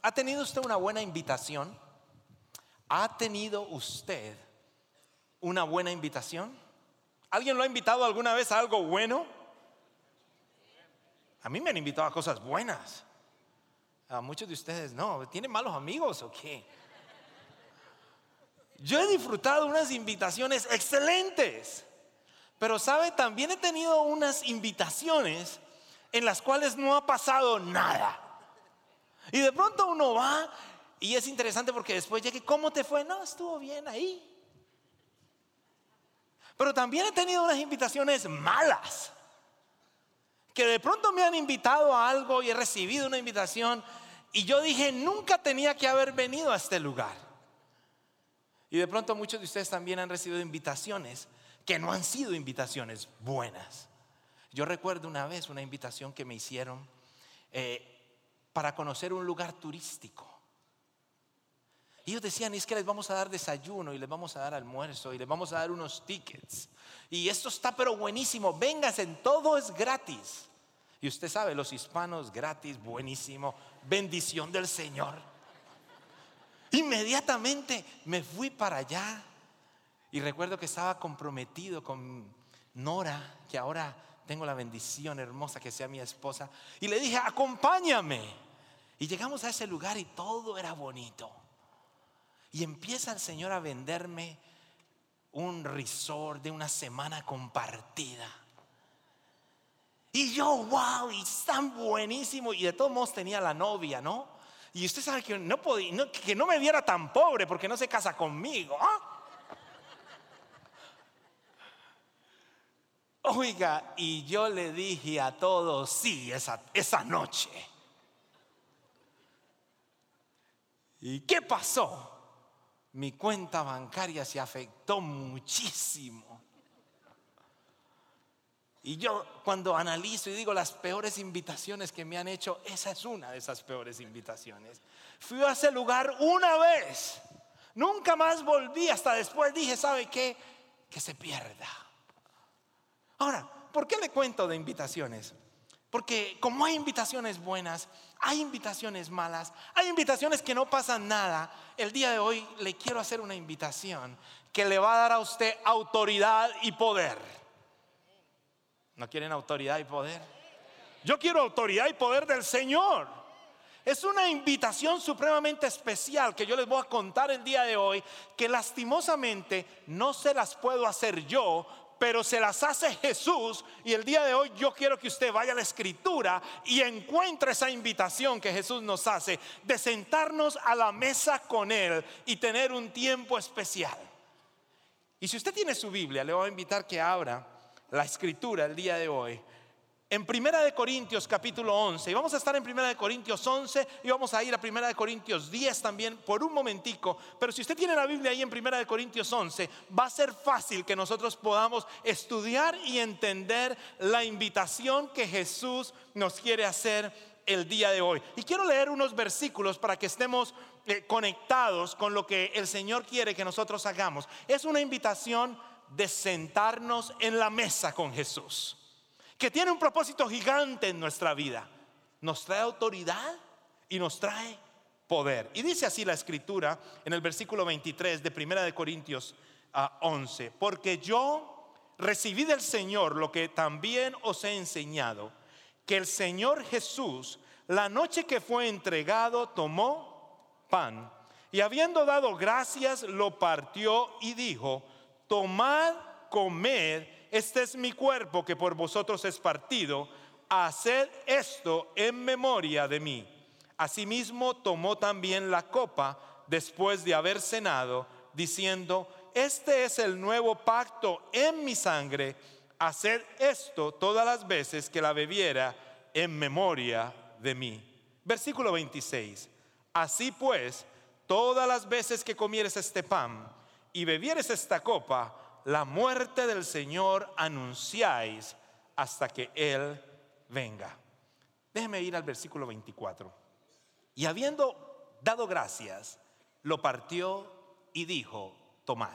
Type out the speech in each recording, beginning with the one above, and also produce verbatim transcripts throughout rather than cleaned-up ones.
¿Ha tenido usted una buena invitación? ¿Ha tenido usted una buena invitación? ¿Alguien lo ha invitado alguna vez a algo bueno? A mí me han invitado a cosas buenas. A muchos de ustedes no. ¿Tienen malos amigos o qué? Yo he disfrutado unas invitaciones excelentes. Pero sabe, también he tenido unas invitaciones en las cuales no ha pasado nada. Y de pronto uno va y es interesante porque después llega, ¿cómo te fue? No, estuvo bien ahí. Pero también he tenido unas invitaciones malas, que de pronto me han invitado a algo y he recibido una invitación y yo dije, nunca tenía que haber venido a este lugar. Y de pronto muchos de ustedes también han recibido invitaciones que no han sido invitaciones buenas. Yo recuerdo una vez una invitación que me hicieron eh, para conocer un lugar turístico. Y ellos decían, es que les vamos a dar desayuno y les vamos a dar almuerzo y les vamos a dar unos tickets. Y esto está pero buenísimo, vénganse, todo es gratis. Y usted sabe, los hispanos, gratis, buenísimo, bendición del Señor. Inmediatamente me fui para allá. Y recuerdo que estaba comprometido con Nora, que ahora tengo la bendición hermosa que sea mi esposa. Y le dije, acompáñame. Y llegamos a ese lugar y todo era bonito. Y empieza el Señor a venderme un resort de una semana compartida. Y yo, wow, y tan buenísimo. Y de todos modos tenía la novia, ¿no? Y usted sabe que no podía, no, que no me viera tan pobre porque no se casa conmigo, ¿ah? Oiga, y yo le dije a todos sí esa, esa noche. ¿Y qué pasó? Mi cuenta bancaria se afectó muchísimo. Y yo cuando analizo y digo las peores invitaciones que me han hecho, esa es una de esas peores invitaciones. Fui a ese lugar una vez, nunca más volví, hasta después dije, ¿sabe qué? Que se pierda. Ahora, ¿por qué le cuento de invitaciones? Porque como hay invitaciones buenas, hay invitaciones malas, hay invitaciones que no pasan nada. El día de hoy le quiero hacer una invitación que le va a dar a usted autoridad y poder. ¿No quieren autoridad y poder? Yo quiero autoridad y poder del Señor. Es una invitación supremamente especial que yo les voy a contar el día de hoy, que lastimosamente no se las puedo hacer yo, pero se las hace Jesús. Y el día de hoy yo quiero que usted vaya a la Escritura y encuentre esa invitación que Jesús nos hace de sentarnos a la mesa con Él y tener un tiempo especial. Y si usted tiene su Biblia, le voy a invitar que abra la Escritura el día de hoy en Primera de Corintios capítulo once. Y vamos a estar en Primera de Corintios once y vamos a ir a Primera de Corintios diez también por un momentico. Pero si usted tiene la Biblia ahí en Primera de Corintios once, va a ser fácil que nosotros podamos estudiar y entender la invitación que Jesús nos quiere hacer el día de hoy. Y quiero leer unos versículos para que estemos eh, conectados con lo que el Señor quiere que nosotros hagamos. Es una invitación de sentarnos en la mesa con Jesús, que tiene un propósito gigante en nuestra vida. Nos trae autoridad y nos trae poder. Y dice así la Escritura en el versículo veintitrés de Primera de Corintios once: porque yo recibí del Señor lo que también os he enseñado, que el Señor Jesús, la noche que fue entregado, tomó pan y habiendo dado gracias, lo partió y dijo: tomad, comed, este es mi cuerpo que por vosotros es partido, haced esto en memoria de mí. Asimismo tomó también la copa después de haber cenado, diciendo: este es el nuevo pacto en mi sangre, haced esto todas las veces que la bebiera en memoria de mí. Versículo veintiséis: así pues, todas las veces que comieres este pan y bebieres esta copa, la muerte del Señor anunciáis hasta que Él venga. Déjeme ir al versículo veinticuatro. Y habiendo dado gracias, lo partió y dijo: tomad.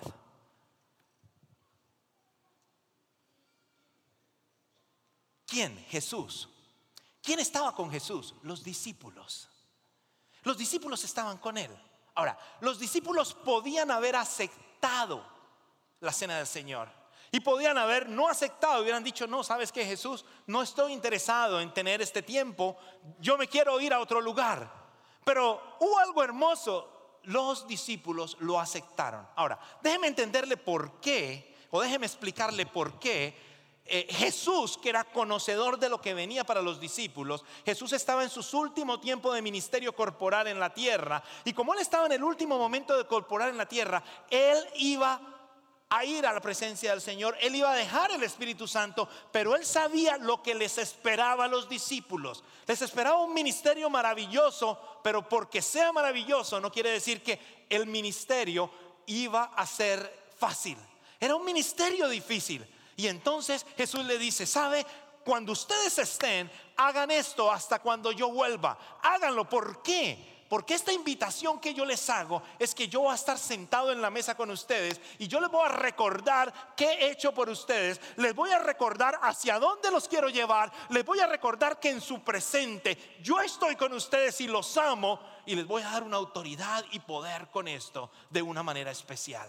¿Quién? Jesús. ¿Quién estaba con Jesús? Los discípulos. Los discípulos estaban con él. Ahora, los discípulos podían haber aceptado la cena del Señor y podían haber no aceptado, hubieran dicho: no, ¿sabes qué, Jesús? No estoy interesado en tener este tiempo, yo me quiero ir a otro lugar. Pero hubo algo hermoso, los discípulos lo aceptaron. Ahora, déjeme entenderle por qué, o déjeme explicarle por qué eh, Jesús, que era conocedor de lo que venía para los discípulos, Jesús estaba en su último tiempo de ministerio corporal en la tierra, y como él estaba en el último momento de corporal en la tierra, él iba a ir a la presencia del Señor, él iba a dejar el Espíritu Santo, pero él sabía lo que les esperaba a los discípulos. Les esperaba un ministerio maravilloso, pero porque sea maravilloso no quiere decir que el ministerio iba a ser fácil. Era un ministerio difícil. Y entonces Jesús le dice: ¿sabe? Cuando ustedes estén, hagan esto hasta cuando yo vuelva. Háganlo. ¿Por qué? Porque esta invitación que yo les hago es que yo voy a estar sentado en la mesa con ustedes y yo les voy a recordar qué he hecho por ustedes. Les voy a recordar hacia dónde los quiero llevar. Les voy a recordar que en su presente yo estoy con ustedes y los amo, y les voy a dar una autoridad y poder con esto de una manera especial.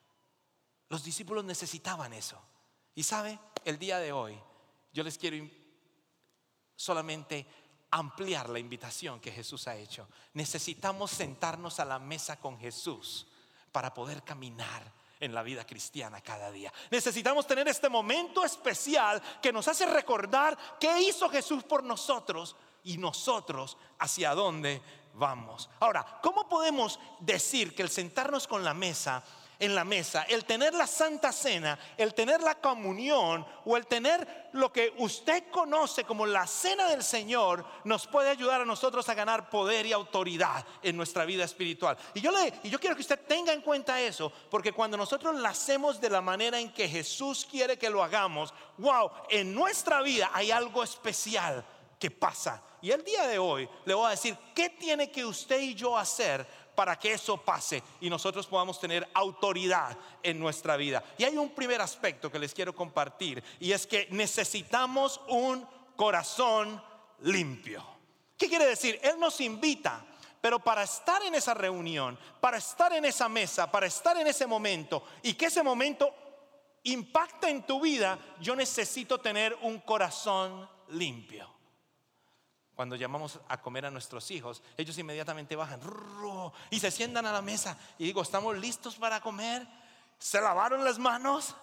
Los discípulos necesitaban eso. Y sabe, el día de hoy yo les quiero solamente ampliar la invitación que Jesús ha hecho. Necesitamos sentarnos a la mesa con Jesús para poder caminar en la vida cristiana cada día. Necesitamos tener este momento especial que nos hace recordar qué hizo Jesús por nosotros y nosotros hacia dónde vamos. Ahora, ¿cómo podemos decir que el sentarnos con la mesa en la mesa, el tener la Santa Cena, el tener la comunión, o el tener lo que usted conoce como la Cena del Señor, nos puede ayudar a nosotros a ganar poder y autoridad en nuestra vida espiritual? Y yo, le, y yo quiero que usted tenga en cuenta eso, porque cuando nosotros la hacemos de la manera en que Jesús quiere que lo hagamos, wow, en nuestra vida hay algo especial que pasa. Y el día de hoy le voy a decir qué tiene que usted y yo hacer para que eso pase y nosotros podamos tener autoridad en nuestra vida. Y hay un primer aspecto que les quiero compartir, y es que necesitamos un corazón limpio. ¿Qué quiere decir? Él nos invita, pero para estar en esa reunión, para estar en esa mesa, para estar en ese momento y que ese momento impacte en tu vida, yo necesito tener un corazón limpio. Cuando llamamos a comer a nuestros hijos, ellos inmediatamente bajan y se sientan a la mesa. Y digo: ¿estamos listos para comer? ¿Se lavaron las manos?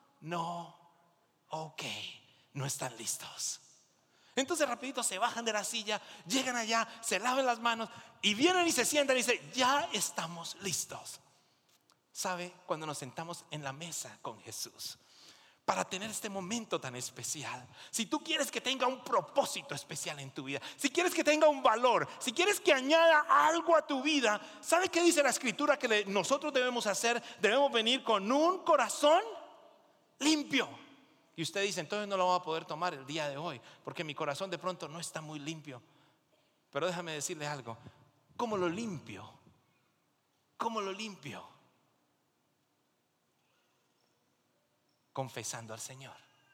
No. Ok, no están listos. Entonces rapidito se bajan de la silla, llegan allá, se lavan las manos y vienen y se sientan y dicen: ya estamos listos. ¿Sabe? Cuando nos sentamos en la mesa con Jesús para tener este momento tan especial, si tú quieres que tenga un propósito especial en tu vida, si quieres que tenga un valor, si quieres que añada algo a tu vida, ¿sabe qué dice la Escritura que nosotros debemos hacer? Debemos venir con un corazón limpio. Y usted dice: entonces no lo voy a poder tomar el día de hoy porque mi corazón de pronto no está muy limpio. Pero déjame decirle algo: ¿cómo lo limpio? ¿Cómo lo limpio? Confesando al Señor.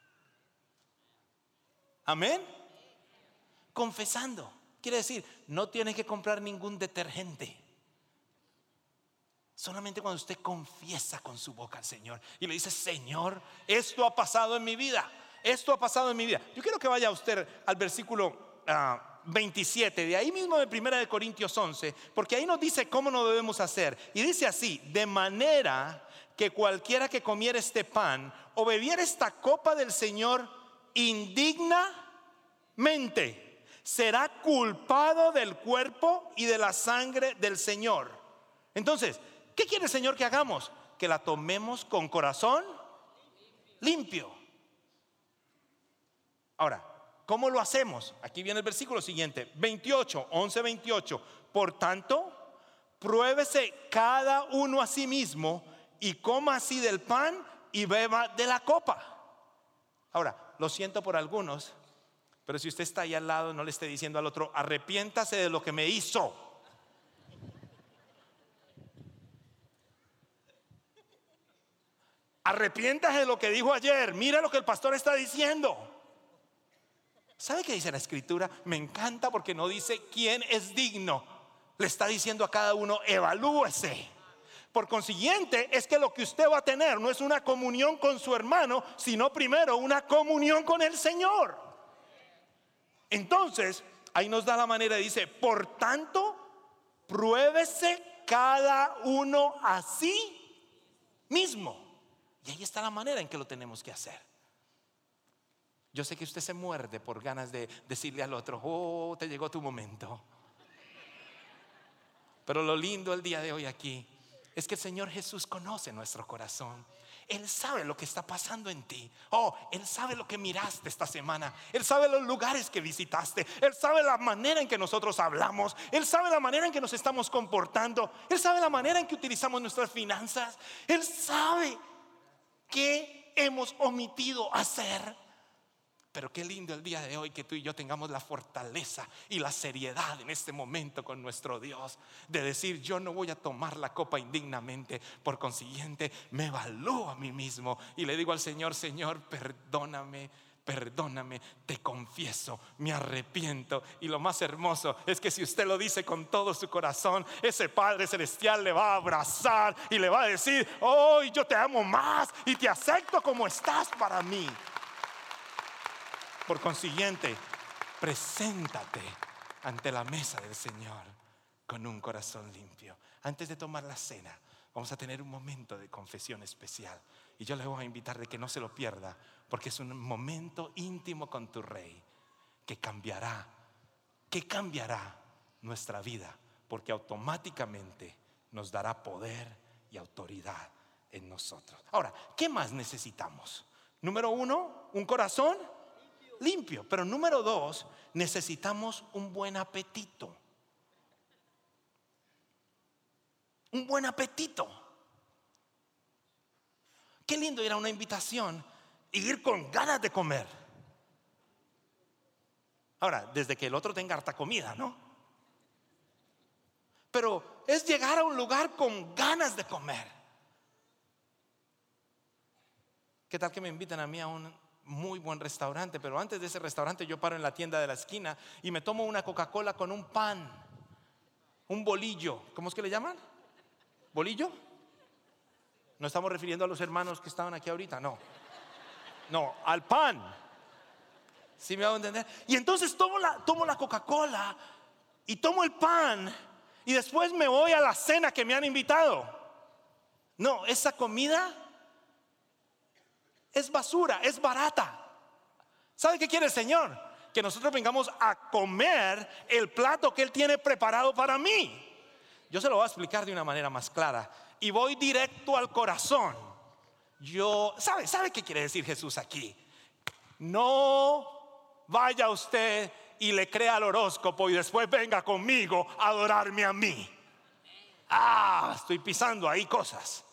Amén. Confesando quiere decir, no tiene que comprar ningún detergente. Solamente cuando usted confiesa con su boca al Señor y le dice: Señor, esto ha pasado en mi vida, esto ha pasado en mi vida. Yo quiero que vaya usted al versículo uh, veintisiete, de ahí mismo de primera de Corintios once, porque ahí nos dice cómo no debemos hacer. Y dice así: de manera que cualquiera que comiera este pan o bebiera esta copa del Señor indignamente, será culpado del cuerpo y de la sangre del Señor. Entonces, ¿qué quiere el Señor que hagamos? Que la tomemos con corazón limpio. Ahora, ¿cómo lo hacemos? Aquí viene el versículo siguiente, veintiocho, once, veintiocho. Por tanto, pruébese cada uno a sí mismo y coma así del pan y beba de la copa. Ahora, lo siento por algunos, pero si usted está ahí al lado, no le esté diciendo al otro: arrepiéntase de lo que me hizo. Arrepiéntase de lo que dijo ayer. Mira lo que el pastor está diciendo. ¿Sabe qué dice la Escritura? Me encanta porque no dice quién es digno, le está diciendo a cada uno: evalúese. Por consiguiente, es que lo que usted va a tener no es una comunión con su hermano, sino primero una comunión con el Señor. Entonces, ahí nos da la manera, dice: por tanto, pruébese cada uno a sí mismo. Y ahí está la manera en que lo tenemos que hacer. Yo sé que usted se muerde por ganas de decirle al otro: oh, te llegó tu momento. Pero lo lindo el día de hoy aquí es que el Señor Jesús conoce nuestro corazón. Él sabe lo que está pasando en ti. Oh, Él sabe lo que miraste esta semana. Él sabe los lugares que visitaste. Él sabe la manera en que nosotros hablamos. Él sabe la manera en que nos estamos comportando. Él sabe la manera en que utilizamos nuestras finanzas. Él sabe qué hemos omitido hacer. Pero qué lindo el día de hoy que tú y yo tengamos la fortaleza y la seriedad en este momento con nuestro Dios, de decir: yo no voy a tomar la copa indignamente. Por consiguiente, me evalúo a mí mismo y le digo al Señor: Señor, perdóname, perdóname, te confieso, me arrepiento. Y lo más hermoso es que si usted lo dice con todo su corazón, ese Padre Celestial le va a abrazar y le va a decir: hoy yo te amo más y te acepto como estás para mí. Por consiguiente, preséntate ante la mesa del Señor con un corazón limpio. Antes de tomar la cena, vamos a tener un momento de confesión especial. Y yo les voy a invitar de que no se lo pierda, porque es un momento íntimo con tu Rey que cambiará, que cambiará nuestra vida, porque automáticamente nos dará poder y autoridad en nosotros. Ahora, ¿qué más necesitamos? Número uno, un corazón limpio. Pero número dos, necesitamos un buen apetito. Un buen apetito. Qué lindo ir a una invitación y ir con ganas de comer. Ahora, desde que el otro tenga harta comida, ¿no? Pero es llegar a un lugar con ganas de comer. ¿Qué tal que me invitan a mí a un muy buen restaurante, pero antes de ese restaurante yo paro en la tienda de la esquina y me tomo una Coca-Cola con un pan, un bolillo? ¿Cómo es que le llaman? ¿Bolillo? No estamos refiriendo a los hermanos que estaban aquí ahorita, no. No, al pan. ¿Sí me hago entender? Y entonces tomo la, tomo la Coca-Cola y tomo el pan y después me voy a la cena que me han invitado. No, esa comida es basura, es barata. ¿Sabe qué quiere el Señor? Que nosotros vengamos a comer el plato que Él tiene preparado para mí. Yo se lo voy a explicar de una manera más clara y voy directo al corazón. Yo, ¿sabe, ¿sabe qué quiere decir Jesús aquí? No vaya usted y le crea al horóscopo y después venga conmigo a adorarme a mí. Ah, estoy pisando ahí cosas.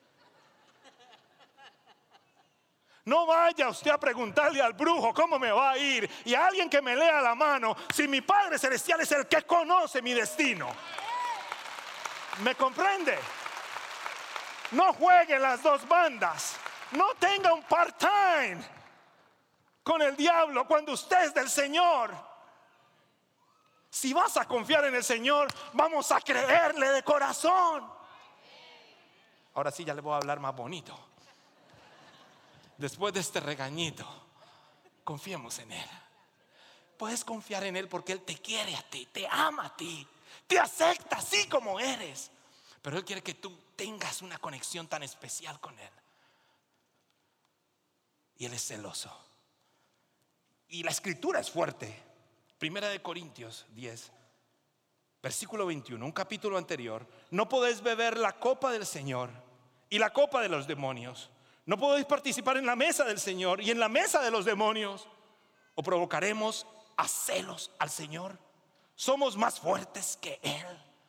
No vaya usted a preguntarle al brujo cómo me va a ir y a alguien que me lea la mano, si mi Padre Celestial es el que conoce mi destino. ¿Me comprende? No juegue las dos bandas. No tenga un part-time con el diablo cuando usted es del Señor. Si vas a confiar en el Señor, vamos a creerle de corazón. Ahora sí ya le voy a hablar más bonito. Después de este regañito, confiemos en Él. Puedes confiar en Él porque Él te quiere a ti, te ama a ti, te acepta así como eres. Pero Él quiere que tú tengas una conexión tan especial con Él. Y Él es celoso. Y la escritura es fuerte. Primera de Corintios diez, versículo veintiuno, un capítulo anterior. No podéis beber la copa del Señor y la copa de los demonios. No podéis participar en la mesa del Señor y en la mesa de los demonios. ¿O provocaremos a celos al Señor? Somos más fuertes que Él.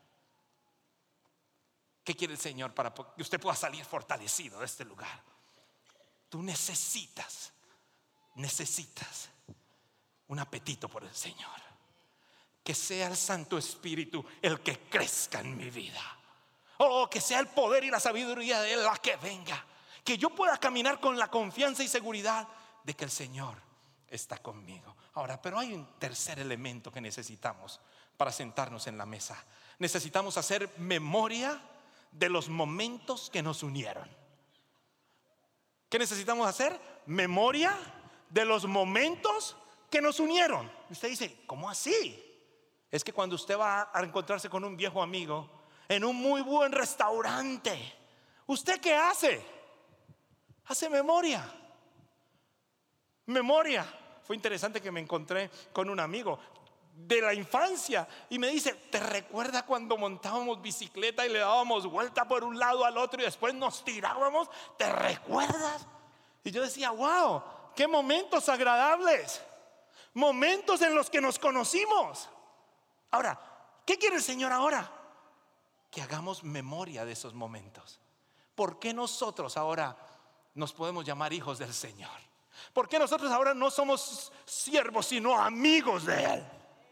¿Qué quiere el Señor para que usted pueda salir fortalecido de este lugar? Tú necesitas, necesitas un apetito por el Señor. Que sea el Santo Espíritu el que crezca en mi vida. O que sea el poder y la sabiduría de Él la que venga. Que yo pueda caminar con la confianza y seguridad de que el Señor está conmigo. Ahora, pero hay un tercer elemento que necesitamos para sentarnos en la mesa. Necesitamos hacer memoria de los momentos que nos unieron. ¿Qué necesitamos hacer? Memoria de los momentos que nos unieron. Usted dice, ¿cómo así? Es que cuando usted va a encontrarse con un viejo amigo en un muy buen restaurante, ¿usted qué hace? Hace memoria. Memoria. Fue interesante que me encontré con un amigo de la infancia y me dice, ¿te recuerda cuando montábamos bicicleta y le dábamos vuelta por un lado al otro y después nos tirábamos? ¿Te recuerdas? Y yo decía, wow, qué momentos agradables, momentos en los que nos conocimos. Ahora, ¿qué quiere el Señor ahora? Que hagamos memoria de esos momentos. ¿Por qué nosotros ahora nos podemos llamar hijos del Señor? ¿Por qué nosotros ahora no somos siervos sino amigos de Él?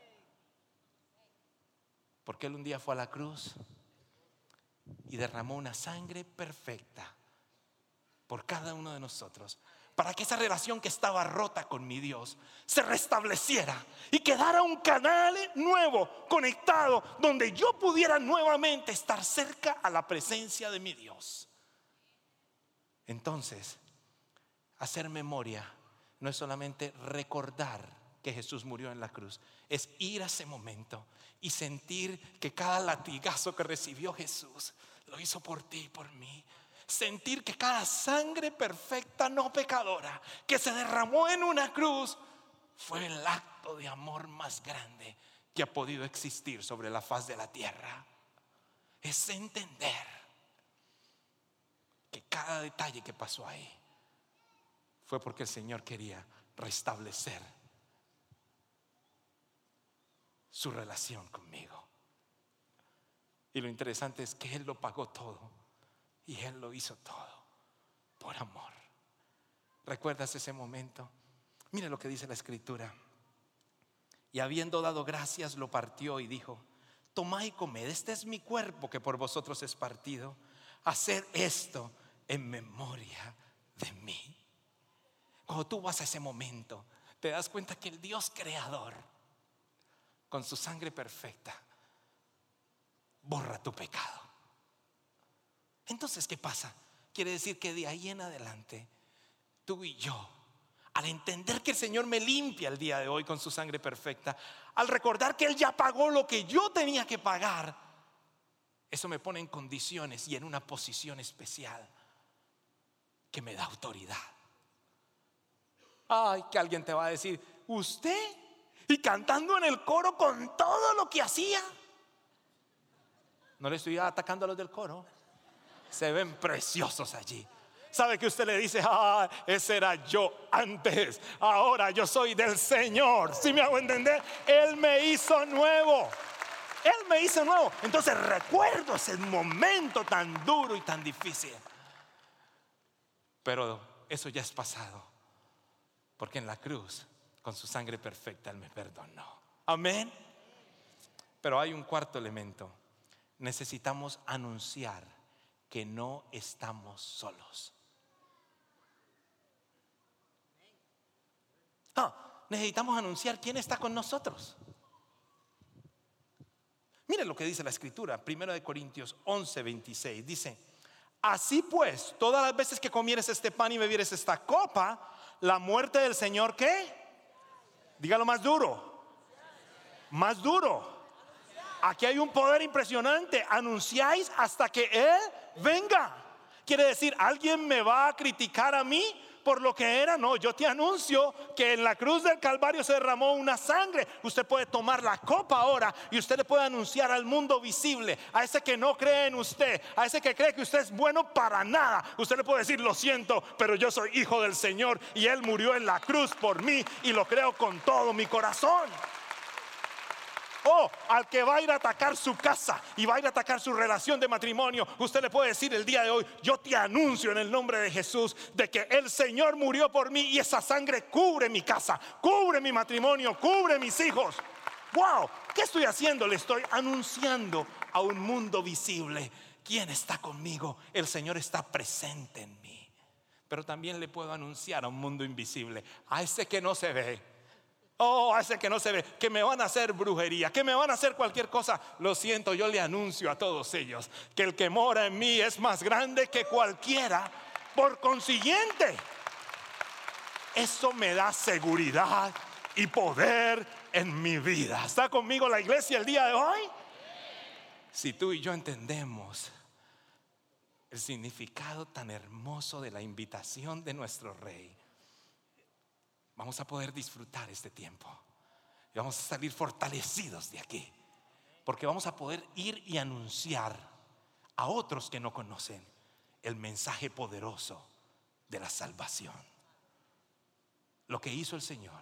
Porque Él un día fue a la cruz y derramó una sangre perfecta por cada uno de nosotros, para que esa relación que estaba rota con mi Dios se restableciera y quedara un canal nuevo conectado, donde yo pudiera nuevamente estar cerca a la presencia de mi Dios. Entonces, hacer memoria no es solamente recordar que Jesús murió en la cruz, es ir a ese momento y sentir que cada latigazo que recibió Jesús lo hizo por ti y por mí. Sentir que cada sangre perfecta, no pecadora, que se derramó en una cruz, fue el acto de amor más grande que ha podido existir sobre la faz de la tierra. Es entender que cada detalle que pasó ahí fue porque el Señor quería restablecer su relación conmigo. Y lo interesante es que Él lo pagó todo y Él lo hizo todo por amor. ¿Recuerdas ese momento? Mire lo que dice la Escritura. Y habiendo dado gracias, lo partió y dijo: tomad y comed, este es mi cuerpo que por vosotros es partido. Haced esto en memoria de mí. Cuando tú vas a ese momento, te das cuenta que el Dios creador, con su sangre perfecta, borra tu pecado. Entonces, ¿qué pasa? Quiere decir que de ahí en adelante, tú y yo, al entender que el Señor me limpia el día de hoy con su sangre perfecta, al recordar que Él ya pagó lo que yo tenía que pagar, eso me pone en condiciones y en una posición especial que me da autoridad. Ay, que alguien te va a decir, ¿usted? Y cantando en el coro con todo lo que hacía. No le estoy atacando a los del coro, se ven preciosos allí. ¿Sabe que usted le dice, ah, ese era yo antes, ahora yo soy del Señor? ¿Sí me hago entender? Él me hizo nuevo. Él me hizo nuevo. Entonces recuerdo ese momento tan duro y tan difícil. Pero eso ya es pasado, porque en la cruz, con su sangre perfecta, Él me perdonó. Amén. Pero hay un cuarto elemento. Necesitamos anunciar que no estamos solos. No, necesitamos anunciar quién está con nosotros. Miren lo que dice la Escritura, primero de Corintios once, veintiséis. Dice: así pues, todas las veces que comieres este pan y bebieres esta copa, la muerte del Señor, ¿qué? Dígalo más duro. Más duro. Aquí hay un poder impresionante. Anunciáis hasta que Él venga. Quiere decir, ¿alguien me va a criticar a mí por lo que era? No, yo te anuncio que en la cruz del Calvario se derramó una sangre. Usted puede tomar la copa ahora y usted le puede anunciar al mundo visible, a ese que no cree en usted, a ese que cree que usted es bueno para nada. Usted le puede decir: lo siento, pero yo soy hijo del Señor y Él murió en la cruz por mí y lo creo con todo mi corazón. O al que va a ir a atacar su casa y va a ir a atacar su relación de matrimonio, usted le puede decir el día de hoy: yo te anuncio en el nombre de Jesús de que el Señor murió por mí y esa sangre cubre mi casa, cubre mi matrimonio, cubre mis hijos. Wow, ¿qué estoy haciendo? Le estoy anunciando a un mundo visible: ¿quién está conmigo? El Señor está presente en mí. pero también le puedo anunciar a un mundo invisible, a ese que no se ve. Oh, a ese que no se ve, que me van a hacer brujería, que me van a hacer cualquier cosa. Lo siento, yo le anuncio a todos ellos que el que mora en mí es más grande que cualquiera. Por consiguiente, eso me da seguridad y poder en mi vida. ¿Está conmigo la iglesia el día de hoy? Si tú y yo entendemos el significado tan hermoso de la invitación de nuestro Rey, vamos a poder disfrutar este tiempo y vamos a salir fortalecidos de aquí, porque vamos a poder ir y anunciar a otros que no conocen el mensaje poderoso de la salvación, lo que hizo el Señor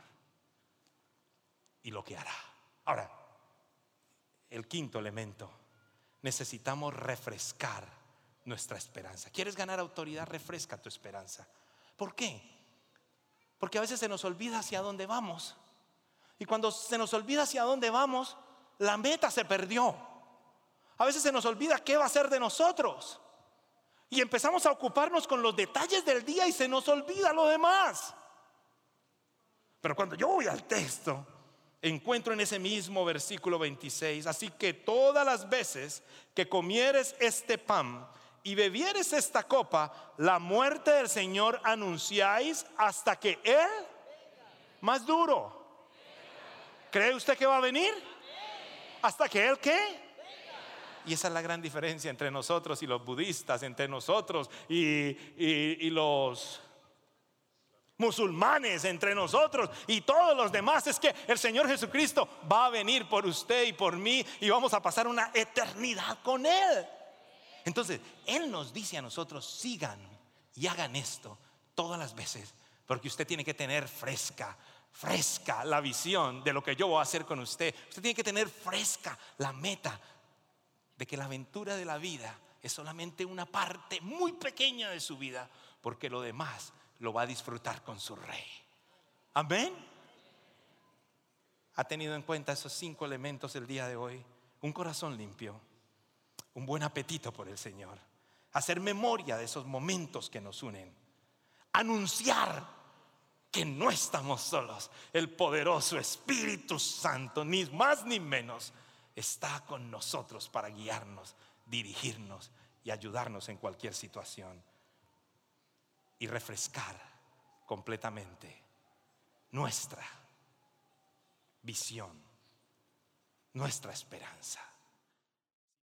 y lo que hará. Ahora, el quinto elemento: necesitamos refrescar nuestra esperanza. ¿Quieres ganar autoridad? Refresca tu esperanza. ¿Por qué? Porque a veces se nos olvida hacia dónde vamos. Y cuando se nos olvida hacia dónde vamos, la meta se perdió. A veces se nos olvida qué va a ser de nosotros. Y empezamos a ocuparnos con los detalles del día y se nos olvida lo demás. Pero cuando yo voy al texto, encuentro en ese mismo versículo veintiséis: así que todas las veces que comieres este pan y bebieres esta copa, la muerte del Señor anunciáis hasta que Él, más duro, ¿cree usted que va a venir? ¿Hasta que Él qué? Y esa es la gran diferencia entre nosotros y los budistas, entre nosotros y, y, y los musulmanes, entre nosotros y todos los demás. Es que el Señor Jesucristo va a venir por usted y por mí, y vamos a pasar una eternidad con Él. Entonces Él nos dice a nosotros: sigan y hagan esto todas las veces, porque usted tiene que tener fresca, fresca la visión de lo que yo voy a hacer con usted. Usted tiene que tener fresca la meta de que la aventura de la vida es solamente una parte muy pequeña de su vida, porque lo demás lo va a disfrutar con su Rey. Amén. ¿Ha tenido en cuenta esos cinco elementos el día de hoy? Un corazón limpio, un buen apetito por el Señor, hacer memoria de esos momentos que nos unen, anunciar que no estamos solos. El poderoso Espíritu Santo, ni más ni menos, está con nosotros para guiarnos, dirigirnos y ayudarnos en cualquier situación. Y refrescar completamente nuestra visión, nuestra esperanza.